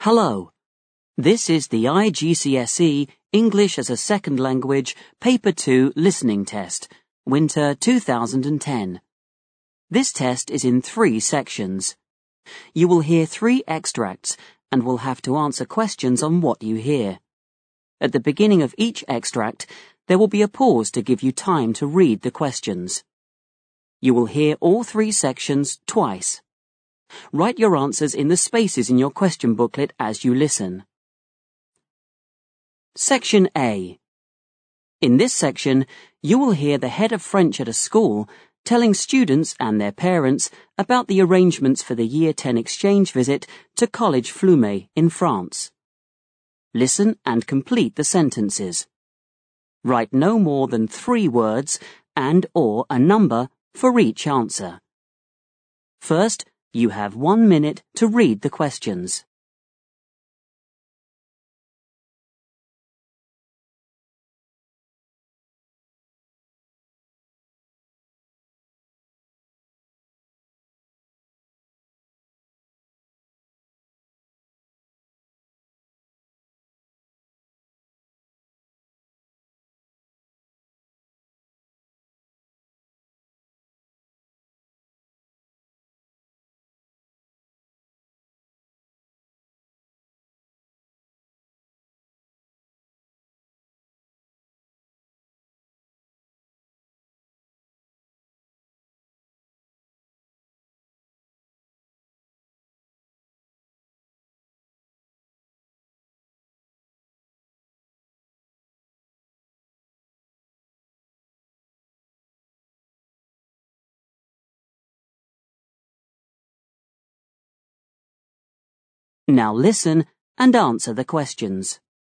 Hello. This is the IGCSE English as a Second Language Paper 2 Listening Test, Winter 2010. This test is in 3 sections. You will hear 3 extracts and will have to answer questions on what you hear. At the beginning of each extract, there will be a pause to give you time to read the questions. You will hear all 3 sections twice. Write your answers in the spaces in your question booklet as you listen. Section A. In this section, you will hear the head of French at a school telling students and their parents about the arrangements for the Year 10 exchange visit to Collège Flumet in France. Listen and complete the sentences. Write no more than 3 words and/or a number for each answer. First, you have 1 minute to read the questions. Now listen and answer the questions.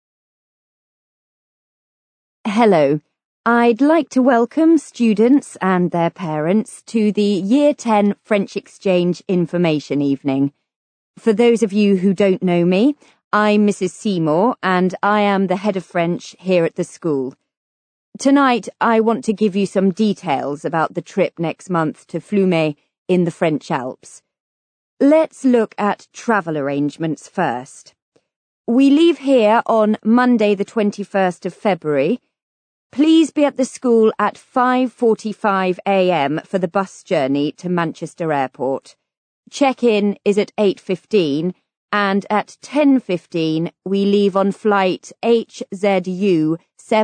Hello. I'd like to welcome students and their parents to the Year 10 French Exchange Information Evening. For those of you who don't know me, I'm Mrs. Seymour and I am the head of French here at the school. Tonight, I want to give you some details about the trip next month to Flumet in the French Alps. Let's look at travel arrangements first. We leave here on Monday the 21st of February. Please be at the school at 5:45 a.m. for the bus journey to Manchester Airport. Check-in is at 8:15 and at 10:15 we leave on flight HZU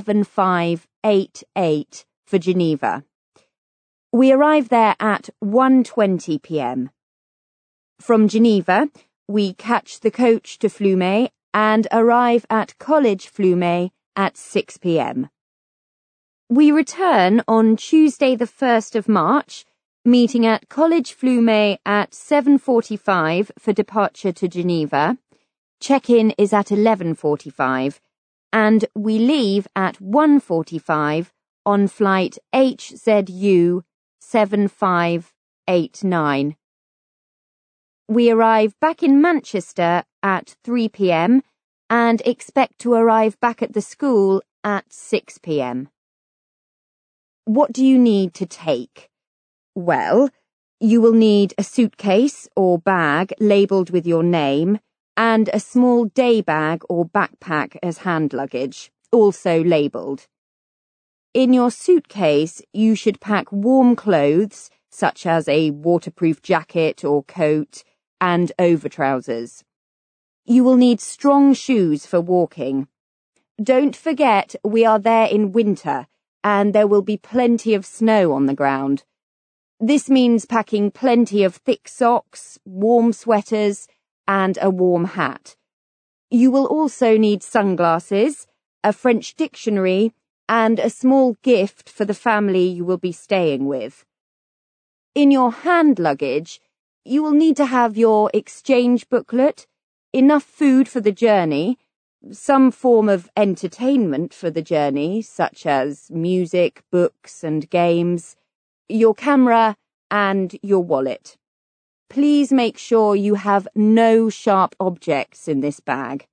7588 for Geneva. We arrive there at 1:20 p.m. From Geneva, we catch the coach to Flumet and arrive at Collège Flumet at 6 p.m. We return on Tuesday the 1st of March, meeting at Collège Flumet at 7:45 for departure to Geneva. Check-in is at 11:45, and we leave at 1:45 on flight HZU 7589. We arrive back in Manchester at 3 p.m. and expect to arrive back at the school at 6 p.m. What do you need to take? Well, you will need a suitcase or bag labelled with your name and a small day bag or backpack as hand luggage, also labelled. In your suitcase, you should pack warm clothes, such as a waterproof jacket or coat, and overtrousers. You will need strong shoes for walking. Don't forget we are there in winter and there will be plenty of snow on the ground. This means packing plenty of thick socks, warm sweaters, and a warm hat. You will also need sunglasses, a French dictionary, and a small gift for the family you will be staying with. In your hand luggage, you will need to have your exchange booklet, enough food for the journey, some form of entertainment for the journey, such as music, books, and games, your camera, and your wallet. Please make sure you have no sharp objects in this bag.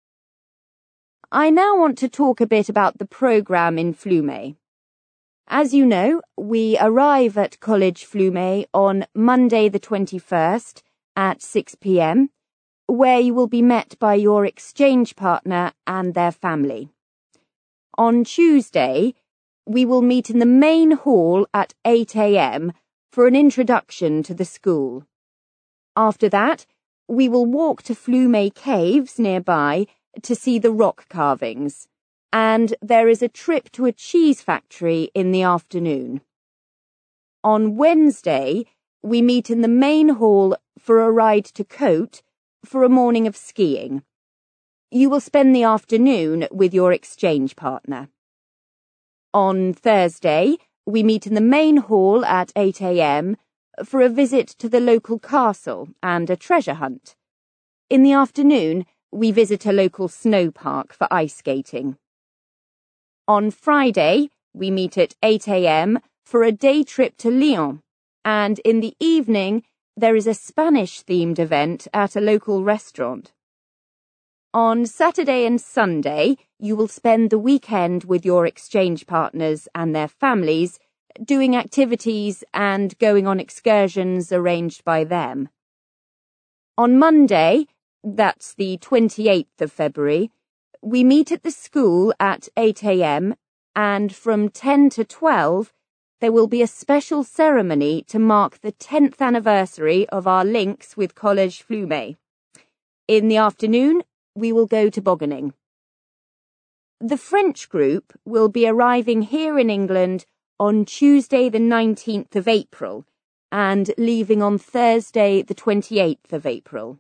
I now want to talk a bit about the programme in Flumet. As you know, we arrive at Collège Flumet on Monday the 21st at 6 p.m. where you will be met by your exchange partner and their family. On Tuesday, we will meet in the main hall at 8 a.m. for an introduction to the school. After that, we will walk to Flume Caves nearby to see the rock carvings, and there is a trip to a cheese factory in the afternoon. On Wednesday, we meet in the main hall for a ride to Côte for a morning of skiing. You will spend the afternoon with your exchange partner. On Thursday, we meet in the main hall at 8 a.m. for a visit to the local castle and a treasure hunt. In the afternoon, we visit a local snow park for ice skating. On Friday, we meet at 8 a.m. for a day trip to Lyon, and in the evening, there is a Spanish-themed event at a local restaurant. On Saturday and Sunday, you will spend the weekend with your exchange partners and their families, doing activities and going on excursions arranged by them. On Monday, that's the 28th of February, we meet at the school at 8 a.m. and from 10 to 12, there will be a special ceremony to mark the 10th anniversary of our links with Collège Flume. In the afternoon, we will go tobogganing. The French group will be arriving here in England on Tuesday the 19th of April and leaving on Thursday the 28th of April.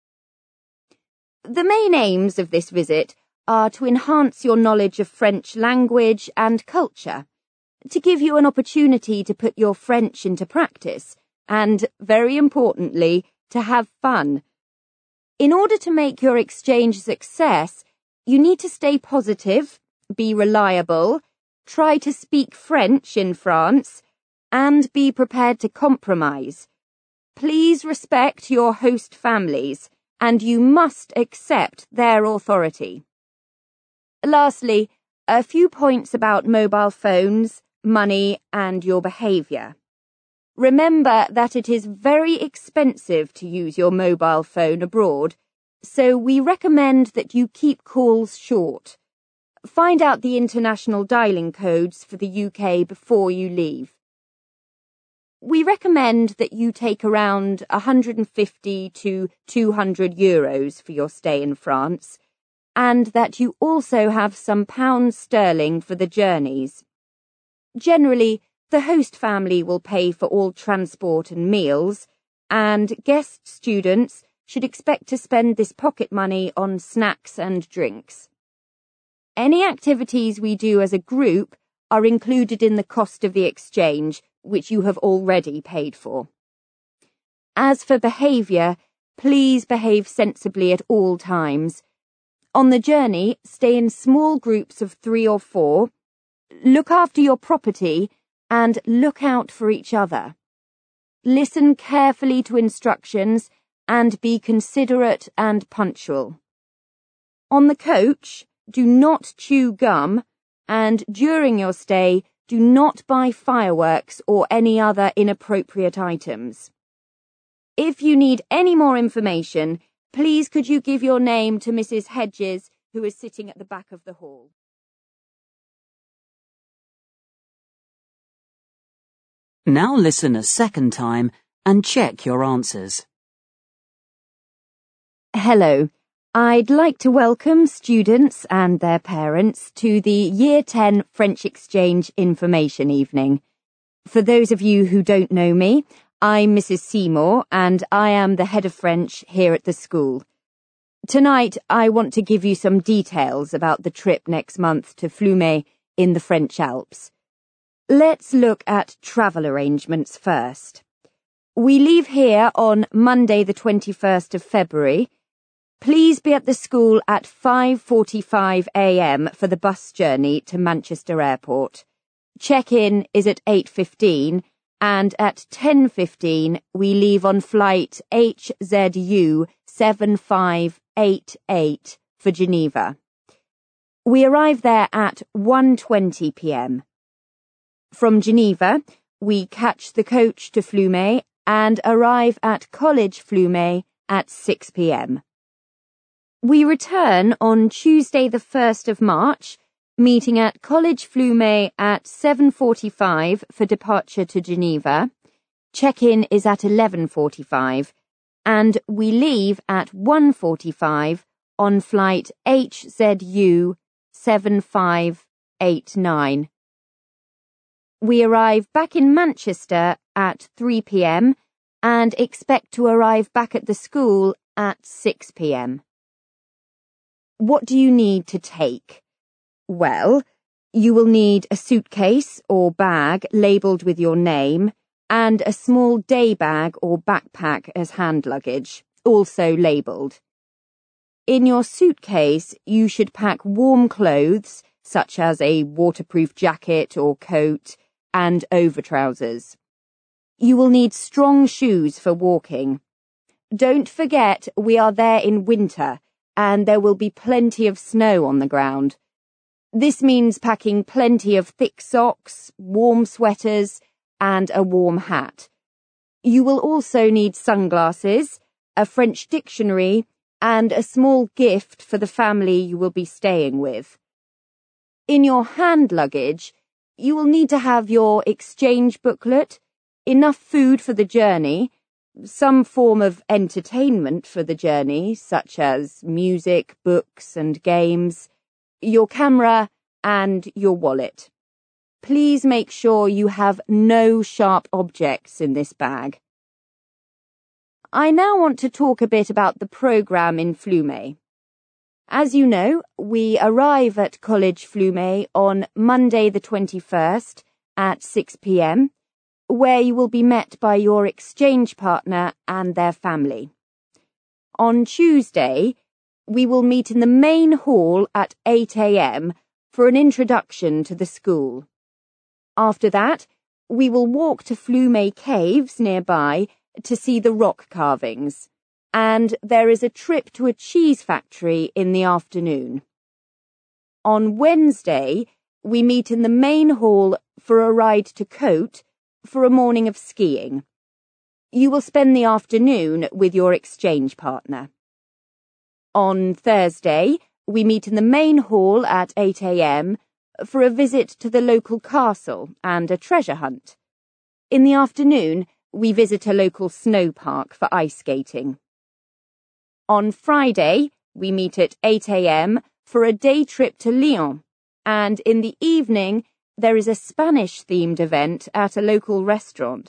The main aims of this visit are to enhance your knowledge of French language and culture, to give you an opportunity to put your French into practice, and, very importantly, to have fun. In order to make your exchange a success, you need to stay positive, be reliable, try to speak French in France, and be prepared to compromise. Please respect your host families, and you must accept their authority. Lastly, a few points about mobile phones, money, and your behaviour. Remember that it is very expensive to use your mobile phone abroad, so we recommend that you keep calls short. Find out the international dialing codes for the UK before you leave. We recommend that you take around 150 to 200 euros for your stay in France, and that you also have some pounds sterling for the journeys. Generally, the host family will pay for all transport and meals, and guest students should expect to spend this pocket money on snacks and drinks. Any activities we do as a group are included in the cost of the exchange, which you have already paid for. As for behaviour, please behave sensibly at all times. On the journey, stay in small groups of 3 or 4, look after your property, and look out for each other. Listen carefully to instructions and be considerate and punctual. On the coach, do not chew gum, and during your stay, do not buy fireworks or any other inappropriate items. If you need any more information, please could you give your name to Mrs. Hedges, who is sitting at the back of the hall. Now listen a second time and check your answers. Hello. I'd like to welcome students and their parents to the Year 10 French Exchange Information Evening. For those of you who don't know me, I'm Mrs. Seymour and I am the head of French here at the school. Tonight, I want to give you some details about the trip next month to Flume in the French Alps. Let's look at travel arrangements first. We leave here on Monday the 21st of February. Please be at the school at 5:45 a.m. for the bus journey to Manchester Airport. Check-in is at 8:15 and at 10:15 we leave on flight HZU 7588 for Geneva. We arrive there at 1:20 p.m. From Geneva, we catch the coach to Flume and arrive at Collège Flume at 6 p.m. We return on Tuesday the 1st of March, meeting at College Flumet at 7:45 for departure to Geneva. Check-in is at 11:45, and we leave at 1:45 on flight HZU 7589. We arrive back in Manchester at 3 p.m. and expect to arrive back at the school at 6 p.m. What do you need to take? Well, you will need a suitcase or bag labelled with your name and a small day bag or backpack as hand luggage, also labelled. In your suitcase, you should pack warm clothes, such as a waterproof jacket or coat, and overtrousers. You will need strong shoes for walking. Don't forget we are there in winter, and there will be plenty of snow on the ground. This means packing plenty of thick socks, warm sweaters, and a warm hat. You will also need sunglasses, a French dictionary, and a small gift for the family you will be staying with. In your hand luggage, you will need to have your exchange booklet, enough food for the journey, some form of entertainment for the journey, such as music, books, and games, your camera, and your wallet. Please make sure you have no sharp objects in this bag. I now want to talk a bit about the programme in Flumet. As you know, we arrive at College Flumet on Monday the 21st at 6 p.m, where you will be met by your exchange partner and their family. On Tuesday, we will meet in the main hall at 8 a.m. for an introduction to the school. After that, we will walk to Flumet Caves nearby to see the rock carvings, and there is a trip to a cheese factory in the afternoon. On Wednesday, we meet in the main hall for a ride to Côte for a morning of skiing. You will spend the afternoon with your exchange partner. On Thursday, we meet in the main hall at 8 a.m. for a visit to the local castle and a treasure hunt. In the afternoon, we visit a local snow park for ice skating. On Friday, we meet at 8 a.m. for a day trip to Lyon, and in the evening, there is a Spanish-themed event at a local restaurant.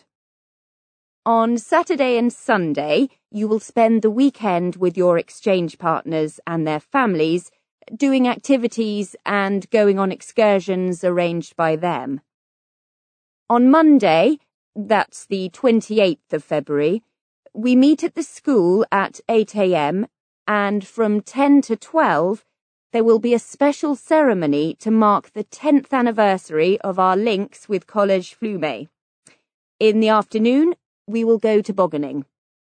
On Saturday and Sunday, you will spend the weekend with your exchange partners and their families, doing activities and going on excursions arranged by them. On Monday, that's the 28th of February, we meet at the school at 8 a.m, and from 10 to 12, there will be a special ceremony to mark the 10th anniversary of our links with College Flumet. In the afternoon, we will go tobogganing.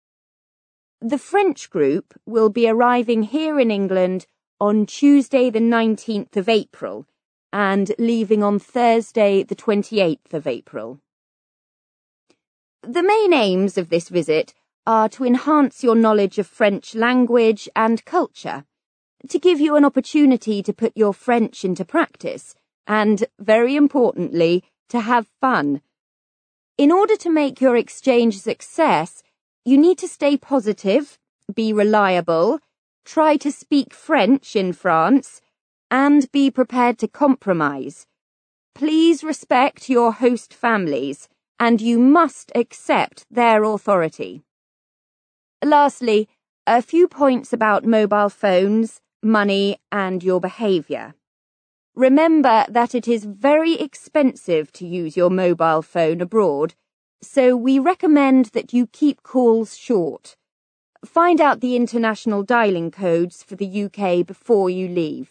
The French group will be arriving here in England on Tuesday the 19th of April and leaving on Thursday the 28th of April. The main aims of this visit are to enhance your knowledge of French language and culture, to give you an opportunity to put your French into practice, and, very importantly, to have fun. In order to make your exchange a success, you need to stay positive, be reliable, try to speak French in France, and be prepared to compromise. Please respect your host families, and you must accept their authority. Lastly, a few points about mobile phones, money, and your behaviour. Remember that it is very expensive to use your mobile phone abroad, so we recommend that you keep calls short. Find out the international dialing codes for the UK before you leave.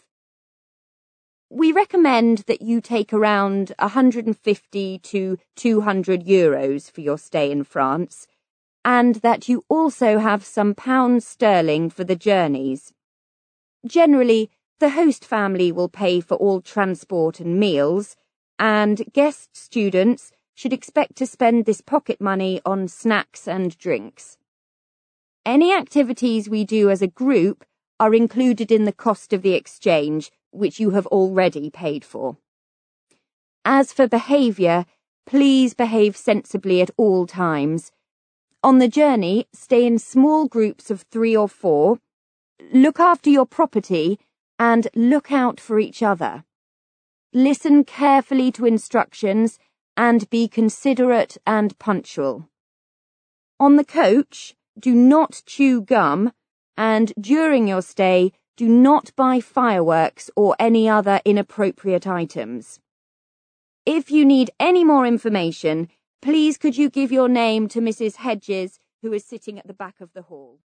We recommend that you take around 150 to 200 euros for your stay in France, and that you also have some pounds sterling for the journeys. Generally, the host family will pay for all transport and meals, and guest students should expect to spend this pocket money on snacks and drinks. Any activities we do as a group are included in the cost of the exchange, which you have already paid for. As for behaviour, please behave sensibly at all times. On the journey, stay in small groups of 3 or 4, look after your property, and look out for each other. Listen carefully to instructions and be considerate and punctual. On the coach, do not chew gum, and during your stay, do not buy fireworks or any other inappropriate items. If you need any more information, please could you give your name to Mrs. Hedges, who is sitting at the back of the hall.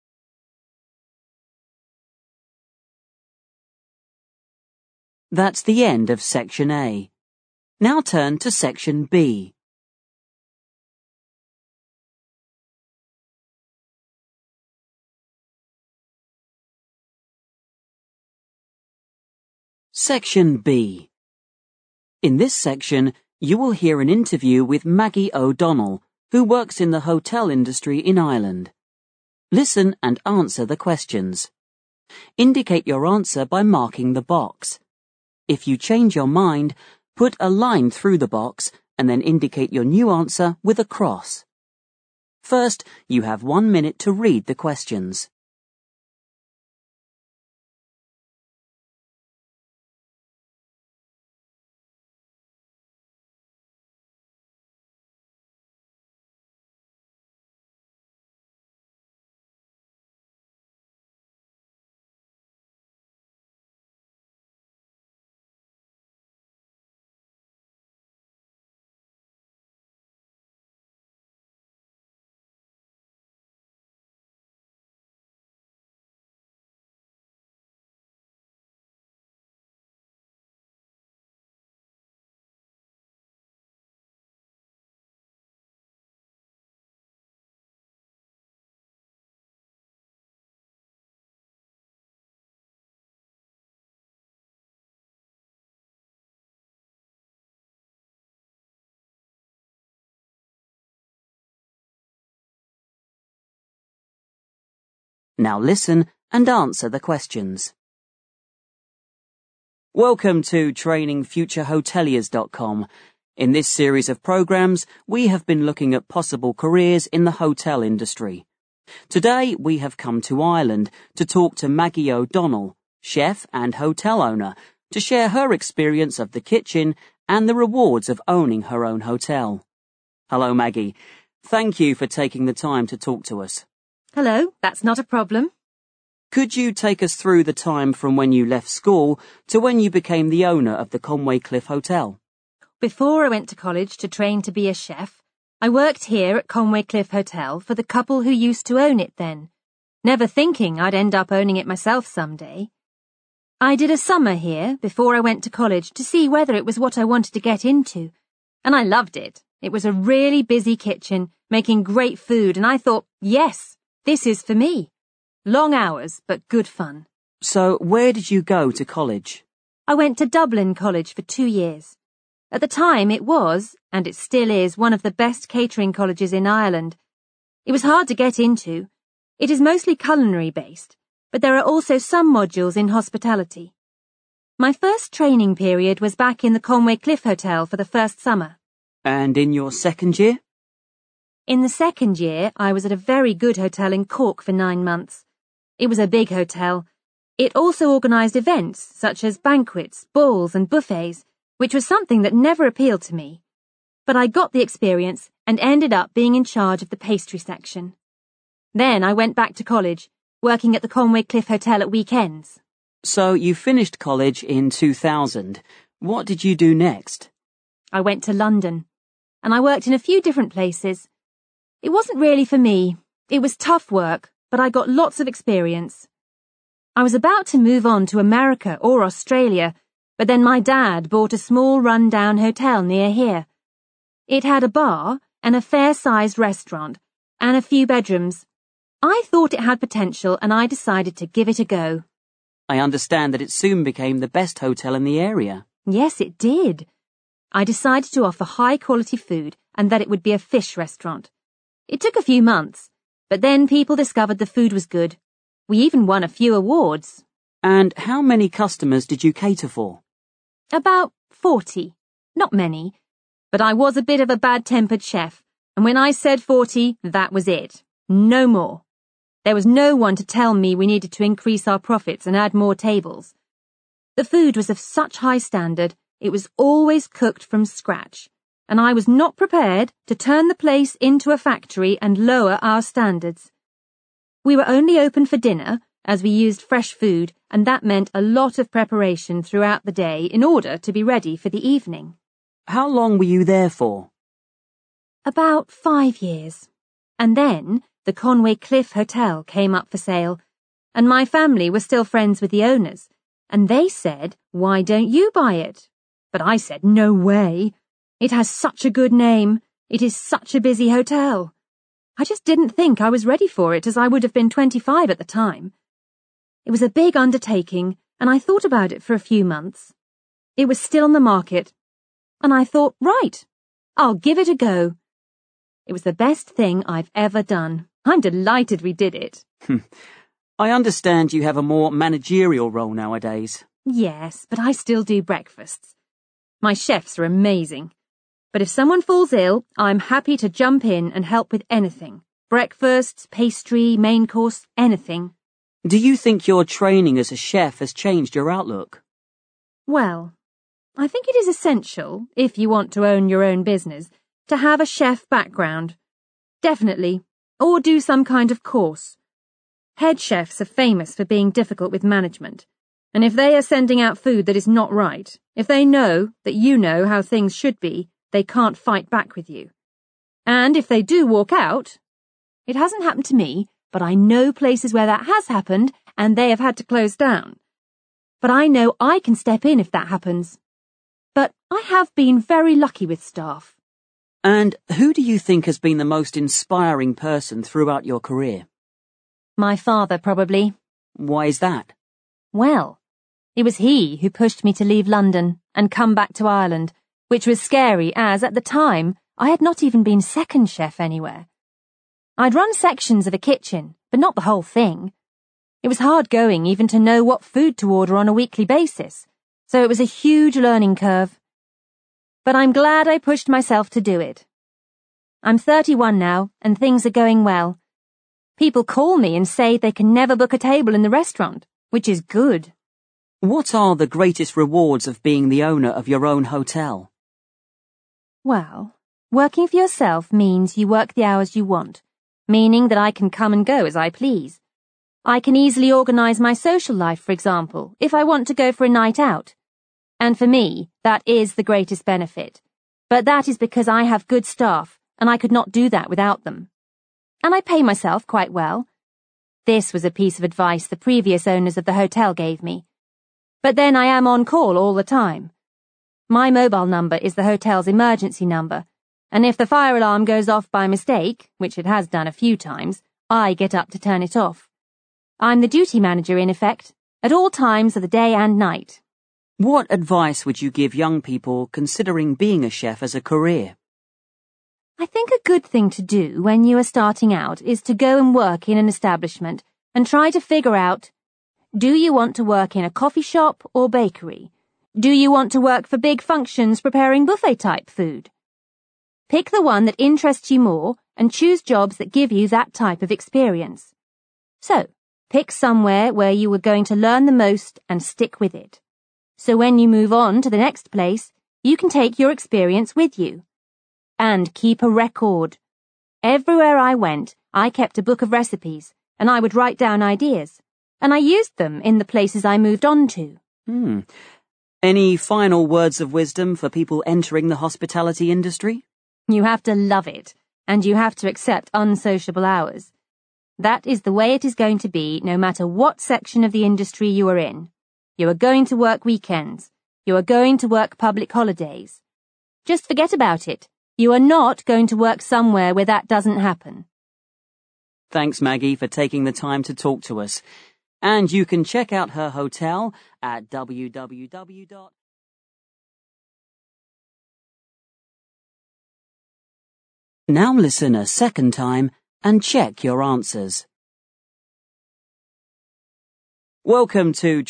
That's the end of Section A. Now turn to Section B. Section B. In this section, you will hear an interview with Maggie O'Donnell, who works in the hotel industry in Ireland. Listen and answer the questions. Indicate your answer by marking the box. If you change your mind, put a line through the box and then indicate your new answer with a cross. First, you have 1 minute to read the questions. Now listen and answer the questions. Welcome to trainingfuturehoteliers.com. In this series of programs, we have been looking at possible careers in the hotel industry. Today, we have come to Ireland to talk to Maggie O'Donnell, chef and hotel owner, to share her experience of the kitchen and the rewards of owning her own hotel. Hello, Maggie. Thank you for taking the time to talk to us. Hello, that's not a problem. Could you take us through the time from when you left school to when you became the owner of the Conway Cliff Hotel? Before I went to college to train to be a chef, I worked here at Conway Cliff Hotel for the couple who used to own it then, never thinking I'd end up owning it myself someday. I did a summer here before I went to college to see whether it was what I wanted to get into, and I loved it. It was a really busy kitchen, making great food, and I thought, yes, this is for me. Long hours, but good fun. So, where did you go to college? I went to Dublin College for 2 years. At the time, it was, and it still is, one of the best catering colleges in Ireland. It was hard to get into. It is mostly culinary-based, but there are also some modules in hospitality. My first training period was back in the Conway Cliff Hotel for the first summer. And in your second year? In the second year, I was at a very good hotel in Cork for 9 months. It was a big hotel. It also organised events such as banquets, balls and buffets, which was something that never appealed to me. But I got the experience and ended up being in charge of the pastry section. Then I went back to college, working at the Conway Cliff Hotel at weekends. So you finished college in 2000. What did you do next? I went to London, and I worked in a few different places. It wasn't really for me. It was tough work, but I got lots of experience. I was about to move on to America or Australia, but then my dad bought a small run-down hotel near here. It had a bar and a fair-sized restaurant and a few bedrooms. I thought it had potential and I decided to give it a go. I understand that it soon became the best hotel in the area. Yes, it did. I decided to offer high-quality food and that it would be a fish restaurant. It took a few months, but then people discovered the food was good. We even won a few awards. And how many customers did you cater for? About 40. Not many. But I was a bit of a bad-tempered chef, and when I said 40, that was it. No more. There was no one to tell me we needed to increase our profits and add more tables. The food was of such high standard, it was always cooked from scratch, and I was not prepared to turn the place into a factory and lower our standards. We were only open for dinner, as we used fresh food, and that meant a lot of preparation throughout the day in order to be ready for the evening. How long were you there for? About 5 years. And then the Conway Cliff Hotel came up for sale, and my family were still friends with the owners, and they said, "Why don't you buy it?" But I said, "No way. It has such a good name. It is such a busy hotel." I just didn't think I was ready for it, as I would have been 25 at the time. It was a big undertaking, and I thought about it for a few months. It was still on the market, and I thought, right, I'll give it a go. It was the best thing I've ever done. I'm delighted we did it. I understand you have a more managerial role nowadays. Yes, but I still do breakfasts. My chefs are amazing. But if someone falls ill, I'm happy to jump in and help with anything. Breakfasts, pastry, main course, anything. Do you think your training as a chef has changed your outlook? Well, I think it is essential, if you want to own your own business, to have a chef background. Definitely. Or do some kind of course. Head chefs are famous for being difficult with management, and if they are sending out food that is not right, if they know that you know how things should be, they can't fight back with you. And if they do walk out, it hasn't happened to me, but I know places where that has happened and they have had to close down. But I know I can step in if that happens. But I have been very lucky with staff. And who do you think has been the most inspiring person throughout your career? My father, probably. Why is that? Well, it was he who pushed me to leave London and come back to Ireland, which was scary as, at the time, I had not even been second chef anywhere. I'd run sections of a kitchen, but not the whole thing. It was hard going even to know what food to order on a weekly basis, so it was a huge learning curve. But I'm glad I pushed myself to do it. I'm 31 now, and things are going well. People call me and say they can never book a table in the restaurant, which is good. What are the greatest rewards of being the owner of your own hotel? Well, working for yourself means you work the hours you want, meaning that I can come and go as I please. I can easily organise my social life, for example, if I want to go for a night out. And for me, that is the greatest benefit. But that is because I have good staff, and I could not do that without them. And I pay myself quite well. This was a piece of advice the previous owners of the hotel gave me. But then I am on call all the time. My mobile number is the hotel's emergency number, and if the fire alarm goes off by mistake, which it has done a few times, I get up to turn it off. I'm the duty manager in effect, at all times of the day and night. What advice would you give young people considering being a chef as a career? I think a good thing to do when you are starting out is to go and work in an establishment and try to figure out, do you want to work in a coffee shop or bakery? Do you want to work for big functions preparing buffet-type food? Pick the one that interests you more and choose jobs that give you that type of experience. So, pick somewhere where you are going to learn the most and stick with it. So when you move on to the next place, you can take your experience with you. And keep a record. Everywhere I went, I kept a book of recipes, and I would write down ideas, and I used them in the places I moved on to. Any final words of wisdom for people entering the hospitality industry? You have to love it, and you have to accept unsociable hours. That is the way it is going to be no matter what section of the industry you are in. You are going to work weekends. You are going to work public holidays. Just forget about it. You are not going to work somewhere where that doesn't happen. Thanks, Maggie, for taking the time to talk to us. And you can check out her hotel at www. Now listen a second time and check your answers. Welcome to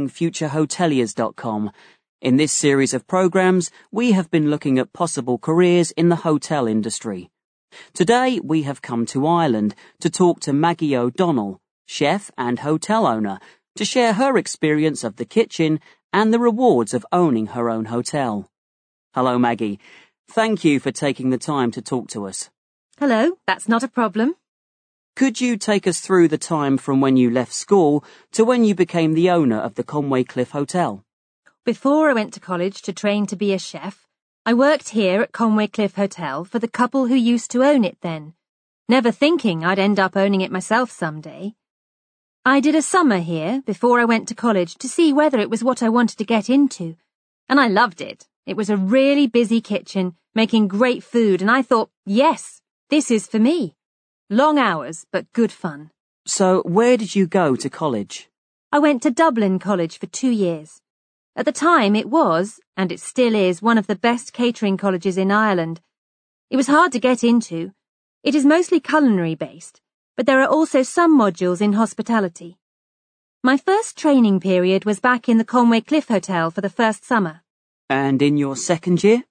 trainingfuturehoteliers.com. In this series of programs, we have been looking at possible careers in the hotel industry. Today, we have come to Ireland to talk to Maggie O'Donnell, chef and hotel owner, to share her experience of the kitchen and the rewards of owning her own hotel. Hello, Maggie. Thank you for taking the time to talk to us. Hello, that's not a problem. Could you take us through the time from when you left school to when you became the owner of the Conway Cliff Hotel? Before I went to college to train to be a chef, I worked here at Conway Cliff Hotel for the couple who used to own it then, never thinking I'd end up owning it myself someday. I did a summer here before I went to college to see whether it was what I wanted to get into, and I loved it. It was a really busy kitchen, making great food, and I thought, yes, this is for me. Long hours, but good fun. So, where did you go to college? I went to Dublin College for 2 years. At the time, it was, and it still is, one of the best catering colleges in Ireland. It was hard to get into. It is mostly culinary-based, but there are also some modules in hospitality. My first training period was back in the Conway Cliff Hotel for the first summer. And in your second year?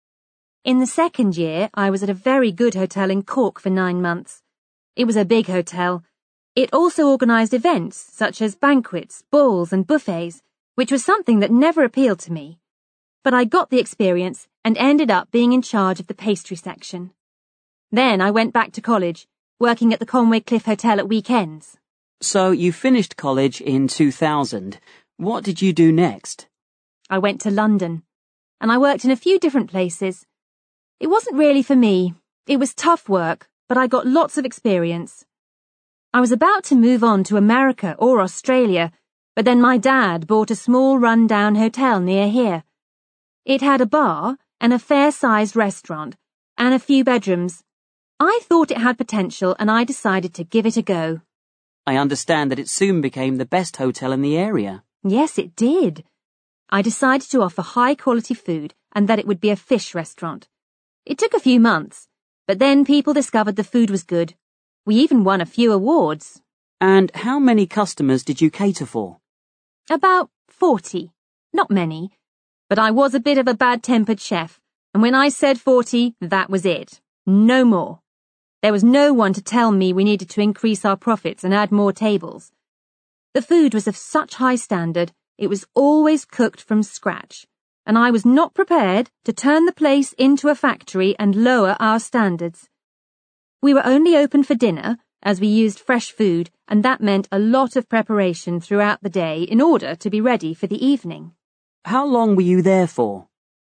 In the second year, I was at a very good hotel in Cork for 9 months. It was a big hotel. It also organised events such as banquets, balls and buffets, which was something that never appealed to me. But I got the experience and ended up being in charge of the pastry section. Then I went back to college, working at the Conway Cliff Hotel at weekends. So you finished college in 2000. What did you do next? I went to London, and I worked in a few different places. It wasn't really for me. It was tough work, but I got lots of experience. I was about to move on to America or Australia, but then my dad bought a small run-down hotel near here. It had a bar and a fair-sized restaurant and a few bedrooms. I thought it had potential and I decided to give it a go. I understand that it soon became the best hotel in the area. Yes, it did. I decided to offer high-quality food and that it would be a fish restaurant. It took a few months, but then people discovered the food was good. We even won a few awards. And how many customers did you cater for? About 40. Not many. But I was a bit of a bad-tempered chef, and when I said 40, that was it. No more. There was no one to tell me we needed to increase our profits and add more tables. The food was of such high standard, it was always cooked from scratch, and I was not prepared to turn the place into a factory and lower our standards. We were only open for dinner, as we used fresh food, and that meant a lot of preparation throughout the day in order to be ready for the evening. How long were you there for?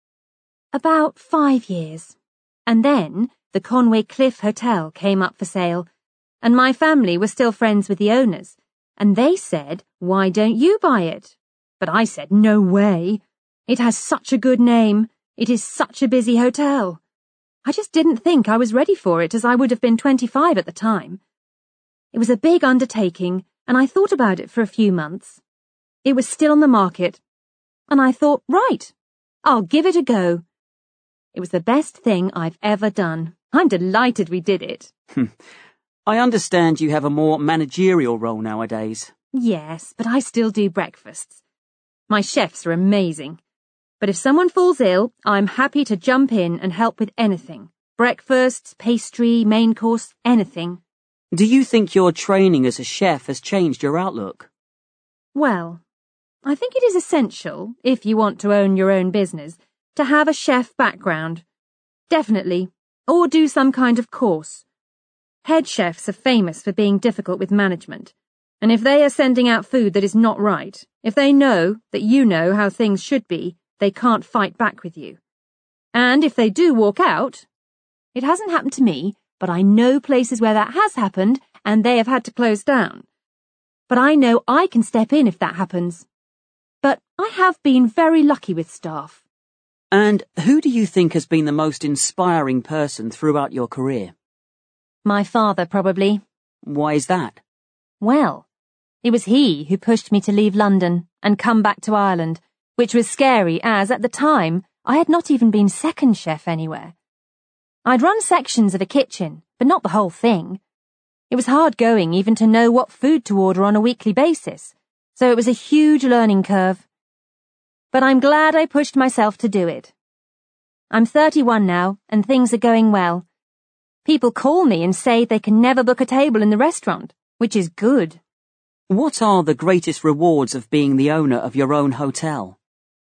About 5 years. And then the Conway Cliff Hotel came up for sale, and my family were still friends with the owners, and they said, "Why don't you buy it?" But I said, "No way. It has such a good name. It is such a busy hotel." I just didn't think I was ready for it, as I would have been 25 at the time. It was a big undertaking, and I thought about it for a few months. It was still on the market, and I thought, right, I'll give it a go. It was the best thing I've ever done. I'm delighted we did it. I understand you have a more managerial role nowadays. Yes, but I still do breakfasts. My chefs are amazing. But if someone falls ill, I'm happy to jump in and help with anything. Breakfasts, pastry, main course, anything. Do you think your training as a chef has changed your outlook? Well, I think it is essential, if you want to own your own business, to have a chef background. Definitely. Or do some kind of course. Head chefs are famous for being difficult with management, and if they are sending out food that is not right, if they know that you know how things should be, they can't fight back with you. And if they do walk out, it hasn't happened to me, but I know places where that has happened and they have had to close down. But I know I can step in if that happens. But I have been very lucky with staff. And who do you think has been the most inspiring person throughout your career? My father, probably. Why is that? Well, it was he who pushed me to leave London and come back to Ireland, which was scary as, at the time, I had not even been second chef anywhere. I'd run sections of a kitchen, but not the whole thing. It was hard going even to know what food to order on a weekly basis, so it was a huge learning curve. But I'm glad I pushed myself to do it. I'm 31 now, and things are going well. People call me and say they can never book a table in the restaurant, which is good. What are the greatest rewards of being the owner of your own hotel?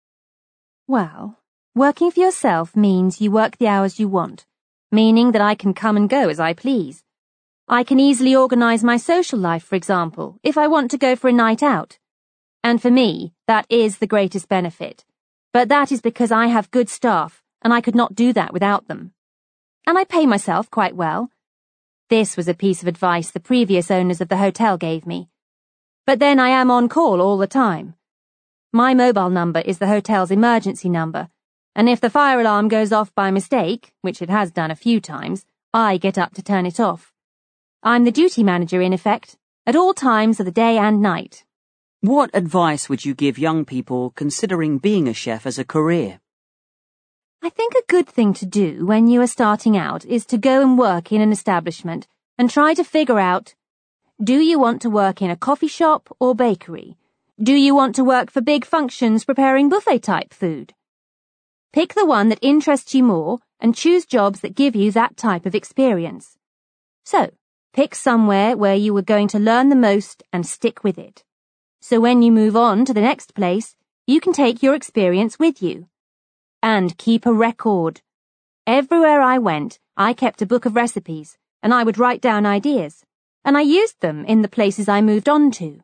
Well, working for yourself means you work the hours you want, meaning that I can come and go as I please. I can easily organise my social life, for example, if I want to go for a night out. And for me, that is the greatest benefit. But that is because I have good staff, and I could not do that without them. And I pay myself quite well. This was a piece of advice the previous owners of the hotel gave me. But then I am on call all the time. My mobile number is the hotel's emergency number, and if the fire alarm goes off by mistake, which it has done a few times, I get up to turn it off. I'm the duty manager, in effect, at all times of the day and night. What advice would you give young people considering being a chef as a career? I think a good thing to do when you are starting out is to go and work in an establishment and try to figure out, do you want to work in a coffee shop or bakery? Do you want to work for big functions preparing buffet-type food? Pick the one that interests you more and choose jobs that give you that type of experience. So, pick somewhere where you are going to learn the most and stick with it. So when you move on to the next place, you can take your experience with you. And keep a record. Everywhere I went, I kept a book of recipes, and I would write down ideas, and I used them in the places I moved on to.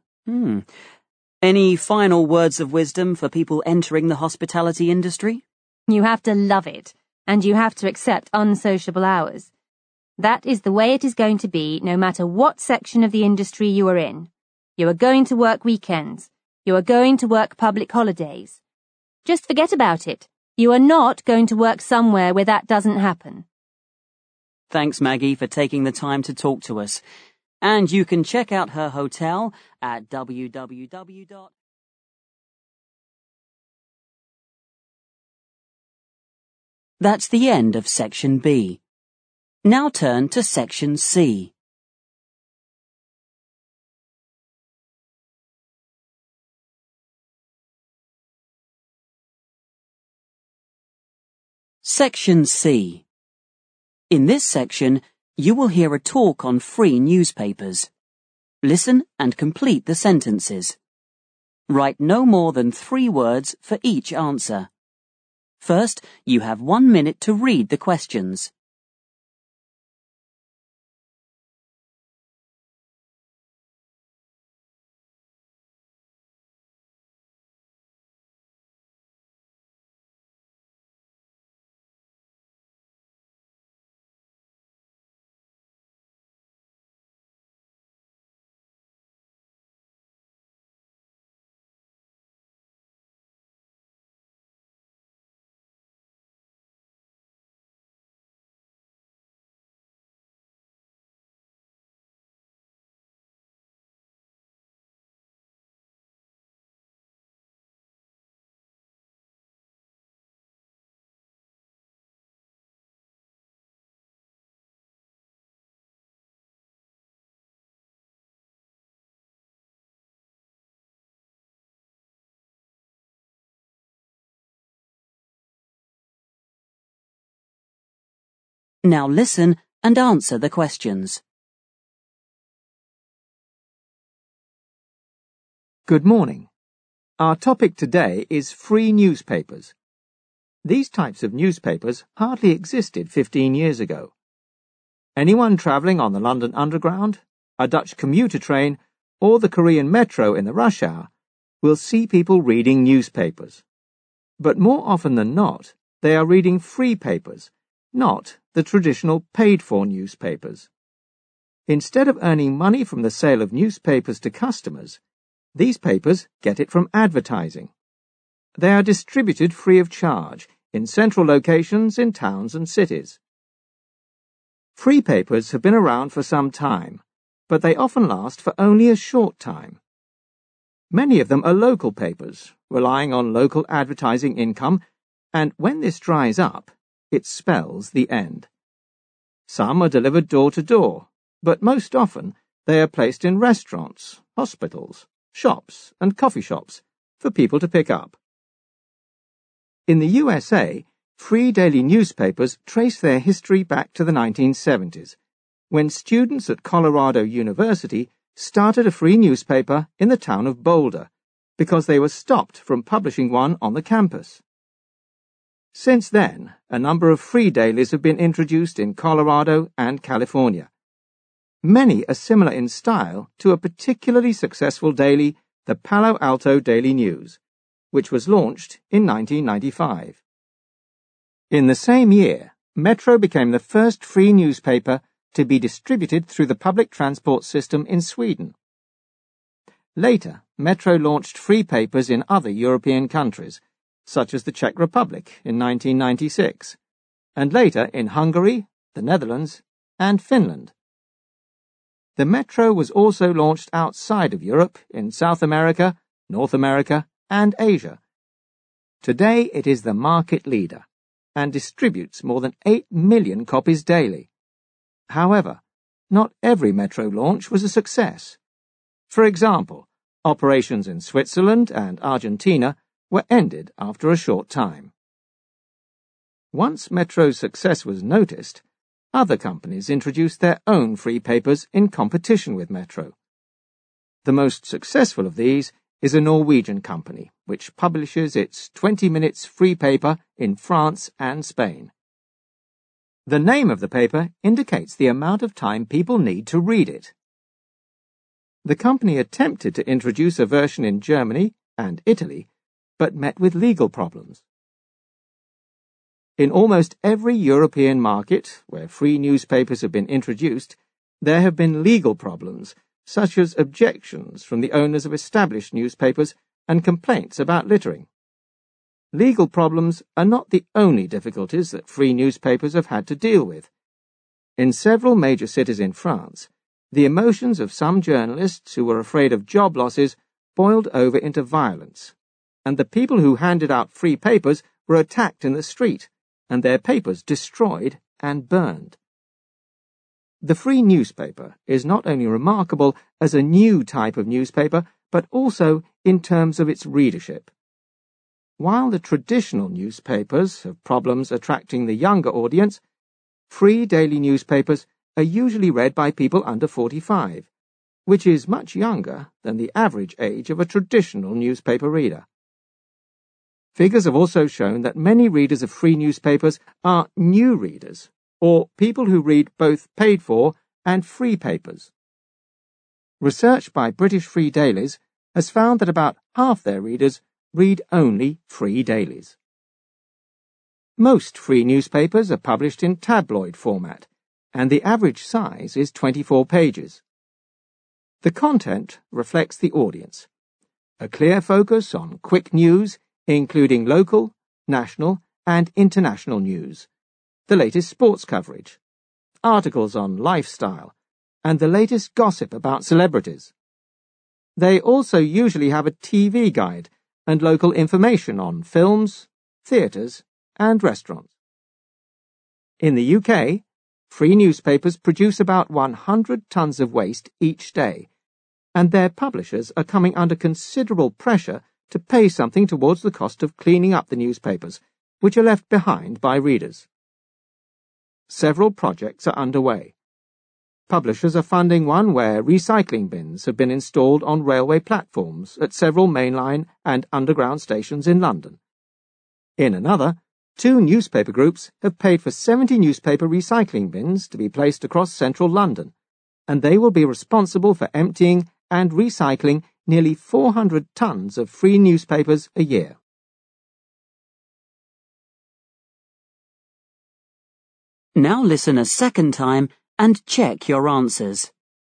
Any final words of wisdom for people entering the hospitality industry? You have to love it, and you have to accept unsociable hours. That is the way it is going to be no matter what section of the industry you are in. You are going to work weekends. You are going to work public holidays. Just forget about it. You are not going to work somewhere where that doesn't happen. Thanks, Maggie, for taking the time to talk to us. And you can check out her hotel at www. That's the end of Section B. Now turn to Section C. Section C. In this section, you will hear a talk on free newspapers. Listen and complete the sentences. Write no more than 3 words for each answer. First, you have 1 minute to read the questions. Now listen and answer the questions. Good morning. Our topic today is free newspapers. These types of newspapers hardly existed 15 years ago. Anyone travelling on the London Underground, a Dutch commuter train, or the Korean metro in the rush hour will see people reading newspapers. But more often than not, they are reading free papers, not the traditional paid-for newspapers. Instead of earning money from the sale of newspapers to customers, these papers get it from advertising. They are distributed free of charge in central locations in towns and cities. Free papers have been around for some time, but they often last for only a short time. Many of them are local papers, relying on local advertising income, and when this dries up, it spells the end. Some are delivered door to door, but most often they are placed in restaurants, hospitals, shops, and coffee shops for people to pick up. In the USA, free daily newspapers trace their history back to the 1970s, when students at Colorado University started a free newspaper in the town of Boulder because they were stopped from publishing one on the campus. Since then, a number of free dailies have been introduced in Colorado and California. Many are similar in style to a particularly successful daily, the Palo Alto Daily News, which was launched in 1995. In the same year, Metro became the first free newspaper to be distributed through the public transport system in Sweden. Later, Metro launched free papers in other European countries, such as the Czech Republic in 1996, and later in Hungary, the Netherlands, and Finland. The Metro was also launched outside of Europe in South America, North America, and Asia. Today it is the market leader and distributes more than 8 million copies daily. However, not every Metro launch was a success. For example, operations in Switzerland and Argentina were ended after a short time. Once Metro's success was noticed, other companies introduced their own free papers in competition with Metro. The most successful of these is a Norwegian company, which publishes its 20 minutes free paper in France and Spain. The name of the paper indicates the amount of time people need to read it. The company attempted to introduce a version in Germany and Italy, but met with legal problems. In almost every European market where free newspapers have been introduced, there have been legal problems, such as objections from the owners of established newspapers and complaints about littering. Legal problems are not the only difficulties that free newspapers have had to deal with. In several major cities in France, the emotions of some journalists who were afraid of job losses boiled over into violence, and the people who handed out free papers were attacked in the street, and their papers destroyed and burned. The free newspaper is not only remarkable as a new type of newspaper, but also in terms of its readership. While the traditional newspapers have problems attracting the younger audience, free daily newspapers are usually read by people under 45, which is much younger than the average age of a traditional newspaper reader. Figures have also shown that many readers of free newspapers are new readers, or people who read both paid-for and free papers. Research by British free dailies has found that about half their readers read only free dailies. Most free newspapers are published in tabloid format, and the average size is 24 pages. The content reflects the audience. A clear focus on quick news, including local, national, and international news, the latest sports coverage, articles on lifestyle, and the latest gossip about celebrities. They also usually have a TV guide and local information on films, theatres, and restaurants. In the UK, free newspapers produce about 100 tons of waste each day, and their publishers are coming under considerable pressure to pay something towards the cost of cleaning up the newspapers, which are left behind by readers. Several projects are underway. Publishers are funding one where recycling bins have been installed on railway platforms at several mainline and underground stations in London. In another, 2 newspaper groups have paid for 70 newspaper recycling bins to be placed across central London, and they will be responsible for emptying and recycling nearly 400 tons of free newspapers a year. Now listen a second time and check your answers.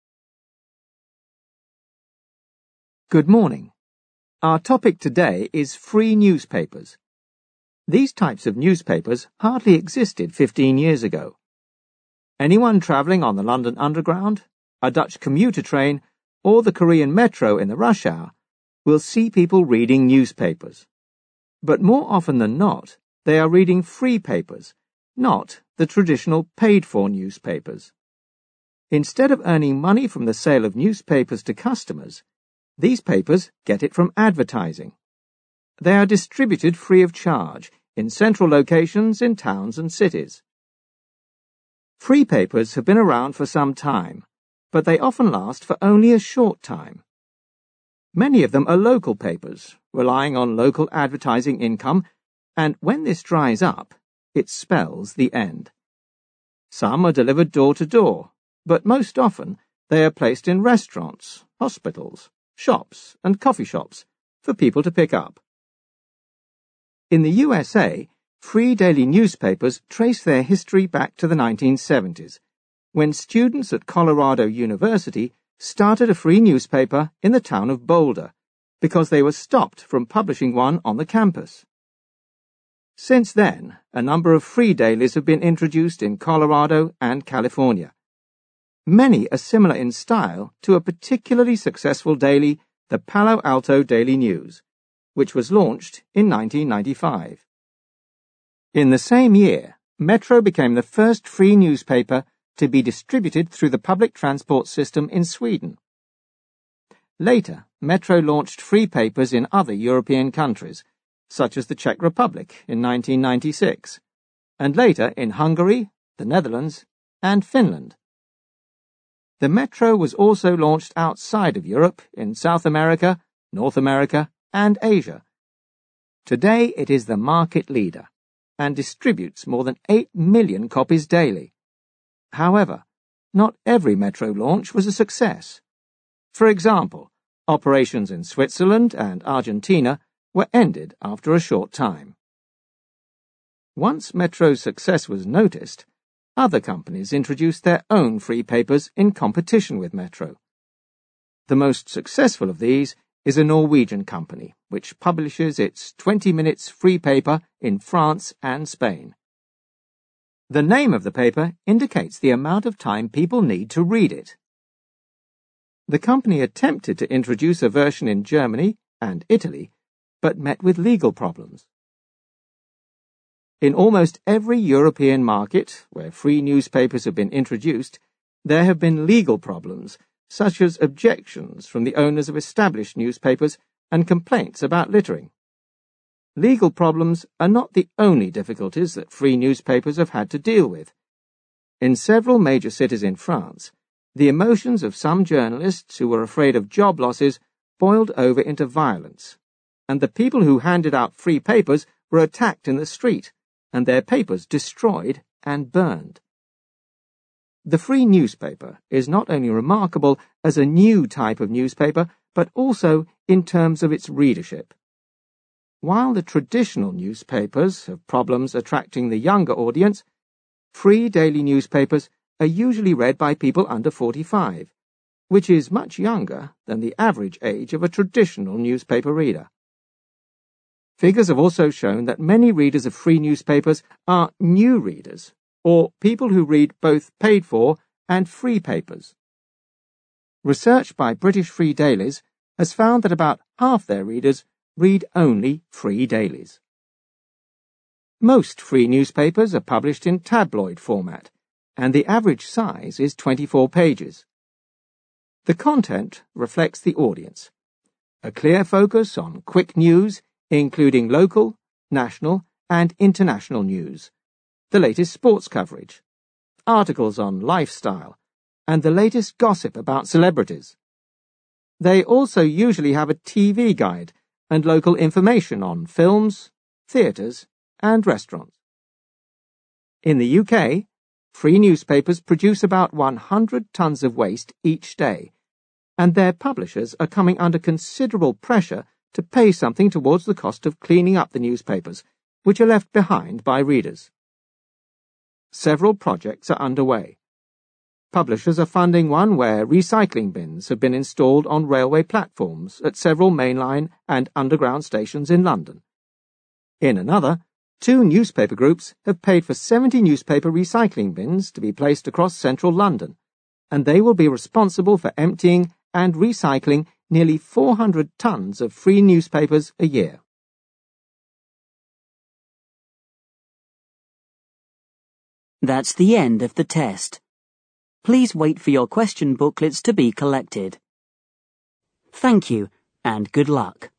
Good morning. Our topic today is free newspapers. These types of newspapers hardly existed 15 years ago. Anyone travelling on the London Underground, a Dutch commuter train, or the Korean metro in the rush hour will see people reading newspapers. But more often than not, they are reading free papers, not the traditional paid-for newspapers. Instead of earning money from the sale of newspapers to customers, These papers get it from advertising. They are distributed free of charge in central locations in towns and cities. Free papers have been around for some time, but they often last for only a short time. Many of them are local papers, relying on local advertising income, and when this dries up, it spells the end. Some are delivered door to door, but most often they are placed in restaurants, hospitals, shops, and coffee shops for people to pick up. In the USA, free daily newspapers trace their history back to the 1970s, when students at Colorado University started a free newspaper in the town of Boulder because they were stopped from publishing one on the campus. Since then, a number of free dailies have been introduced in Colorado and California. Many are similar in style to a particularly successful daily, the Palo Alto Daily News, which was launched in 1995. In the same year, Metro became the first free newspaper to be distributed through the public transport system in Sweden. Later, Metro launched free papers in other European countries, such as the Czech Republic in 1996, and later in Hungary, the Netherlands, and Finland. The Metro was also launched outside of Europe in South America, North America, and Asia. Today it is the market leader and distributes more than 8 million copies daily. However, not every Metro launch was a success. For example, operations in Switzerland and Argentina were ended after a short time. Once Metro's success was noticed, other companies introduced their own free papers in competition with Metro. The most successful of these is a Norwegian company, which publishes its 20 minutes free paper in France and Spain. The name of the paper indicates the amount of time people need to read it. The company attempted to introduce a version in Germany and Italy, but met with legal problems. In almost every European market where free newspapers have been introduced, there have been legal problems, such as objections from the owners of established newspapers and complaints about littering. Legal problems are not the only difficulties that free newspapers have had to deal with. In several major cities in France, the emotions of some journalists who were afraid of job losses boiled over into violence, and the people who handed out free papers were attacked in the street, and their papers destroyed and burned. The free newspaper is not only remarkable as a new type of newspaper, but also in terms of its readership. While the traditional newspapers have problems attracting the younger audience, free daily newspapers are usually read by people under 45, which is much younger than the average age of a traditional newspaper reader. Figures have also shown that many readers of free newspapers are new readers, or people who read both paid-for and free papers. Research by British free dailies has found that about half their readers read only free dailies. Most free newspapers are published in tabloid format, and the average size is 24 pages. The content reflects the audience. A clear focus on quick news, including local, national, and international news, the latest sports coverage, articles on lifestyle, and the latest gossip about celebrities. They also usually have a TV guide and local information on films, theatres, and restaurants. In the UK, free newspapers produce about 100 tons of waste each day, and their publishers are coming under considerable pressure to pay something towards the cost of cleaning up the newspapers, which are left behind by readers. Several projects are underway. Publishers are funding one where recycling bins have been installed on railway platforms at several mainline and underground stations in London. In another, 2 newspaper groups have paid for 70 newspaper recycling bins to be placed across central London, and they will be responsible for emptying and recycling nearly 400 tons of free newspapers a year. That's the end of the test. Please wait for your question booklets to be collected. Thank you, and good luck.